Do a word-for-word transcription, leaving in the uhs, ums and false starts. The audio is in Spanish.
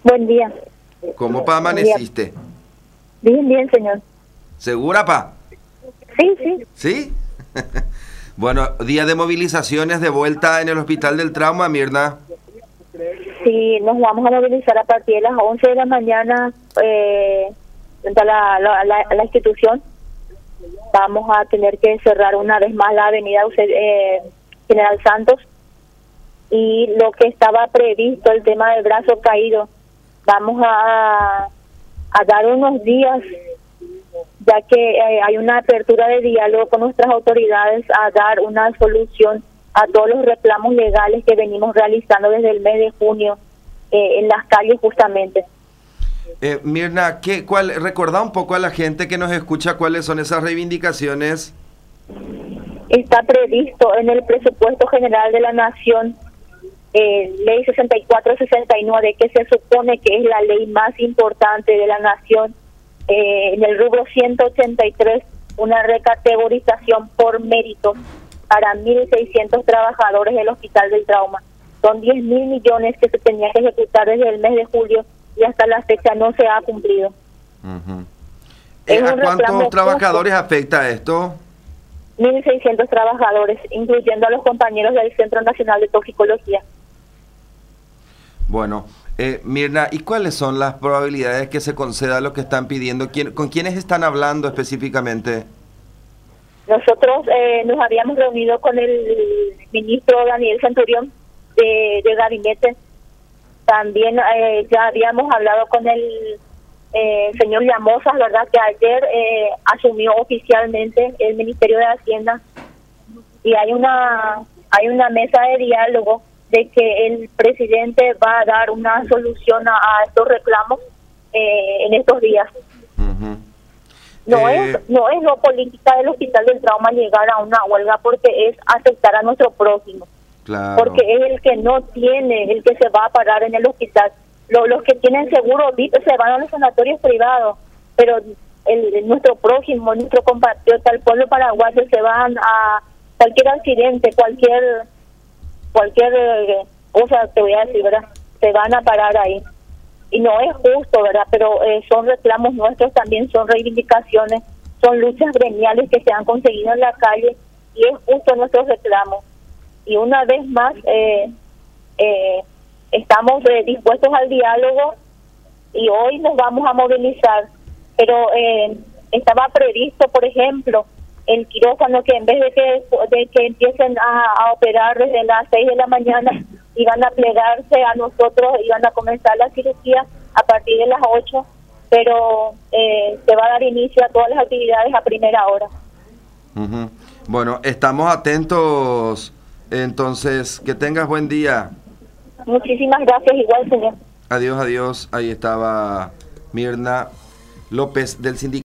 Buen día. ¿Cómo pa Buen día. amaneciste? Bien, bien, señor. ¿Segura, pa? Sí, sí. ¿Sí? Bueno, día de movilizaciones de vuelta en el Hospital del Trauma, Mirna. Sí, nos vamos a movilizar a partir de las once de la mañana eh, frente a la, la, la, a la institución. Vamos a tener que cerrar una vez más la avenida eh, General Santos. Y lo que estaba previsto, el tema del brazo caído, vamos a, a dar unos días, ya que eh, hay una apertura de diálogo con nuestras autoridades a dar una solución a todos los reclamos legales que venimos realizando desde el mes de junio eh, en las calles justamente. Eh, Mirna, ¿qué, cuál, recordá un poco a la gente que nos escucha cuáles son esas reivindicaciones. Está previsto en el presupuesto general de la Nación, eh, ley sesenta y cuatro sesenta y nueve, que se supone que es la ley más importante de la Nación, eh, en el rubro ciento ochenta y tres, una recategorización por mérito para mil seiscientos trabajadores del Hospital del Trauma. Son diez mil millones que se tenían que ejecutar desde el mes de julio y hasta la fecha no se ha cumplido. Uh-huh. eh, ¿A cuántos trabajadores justo. afecta esto? mil seiscientos trabajadores, incluyendo a los compañeros del Centro Nacional de Toxicología. Bueno, eh, Mirna, ¿y cuáles son las probabilidades que se conceda lo que están pidiendo? ¿Quién, ¿Con quiénes están hablando específicamente? Nosotros eh, nos habíamos reunido con el ministro Daniel Centurión de, de gabinete. También eh, ya habíamos hablado con el eh, señor Llamosa, verdad que ayer eh, asumió oficialmente el Ministerio de Hacienda, y hay una hay una mesa de diálogo de que el presidente va a dar una solución a, a estos reclamos eh, en estos días. Uh-huh. No eh... es no es no política del Hospital del Trauma llegar a una huelga, porque es afectar a nuestro prójimo. Claro. Porque es el que no tiene, el que se va a parar en el hospital. Los, los que tienen seguro V I P se van a los sanatorios privados, pero el, el, nuestro prójimo, nuestro compatriota, el pueblo paraguayo, se van a cualquier accidente, cualquier cualquier eh, cosa, te voy a decir, ¿verdad? Se van a parar ahí. Y no es justo, ¿verdad? Pero eh, son reclamos nuestros, también son reivindicaciones, son luchas gremiales que se han conseguido en la calle, y es justo nuestros reclamos. Y una vez más eh, eh, estamos eh, dispuestos al diálogo, y hoy nos vamos a movilizar, pero eh, estaba previsto, por ejemplo, el quirófano, que en vez de que de que empiecen a, a operar desde las seis de la mañana, iban a plegarse a nosotros, iban a comenzar la cirugía a partir de las ocho, pero eh, se va a dar inicio a todas las actividades a primera hora. Uh-huh. Bueno, estamos atentos. Entonces, que tengas buen día. Muchísimas gracias, igual, señor. Adiós, adiós. Ahí estaba Mirna López del sindicato.